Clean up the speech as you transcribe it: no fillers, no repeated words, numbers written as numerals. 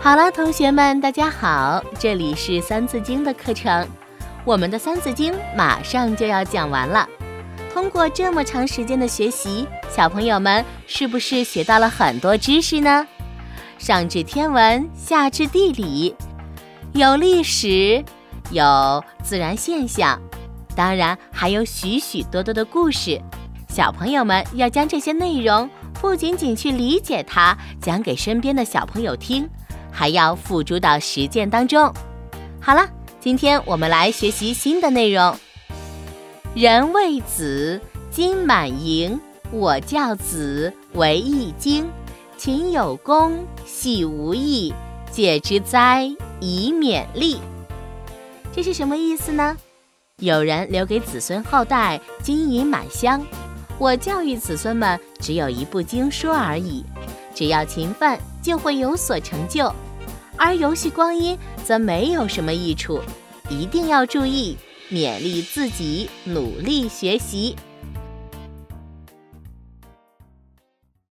好了，同学们，大家好，这里是三字经的课程。我们的三字经马上就要讲完了。通过这么长时间的学习，小朋友们是不是学到了很多知识呢？上至天文，下至地理，有历史，有自然现象，当然还有许许多多的故事。小朋友们要将这些内容不仅仅去理解它，讲给身边的小朋友听，还要付诸到实践当中。好了，今天我们来学习新的内容。人谓子，金满盈，我教子为易经。勤有功，戏无益，戒之哉，以勉励。这是什么意思呢？有人留给子孙后代金银满箱，我教育子孙们只有一部经书而已，只要勤奋就会有所成就，而游戏光阴则没有什么益处，一定要注意，勉励自己努力学习。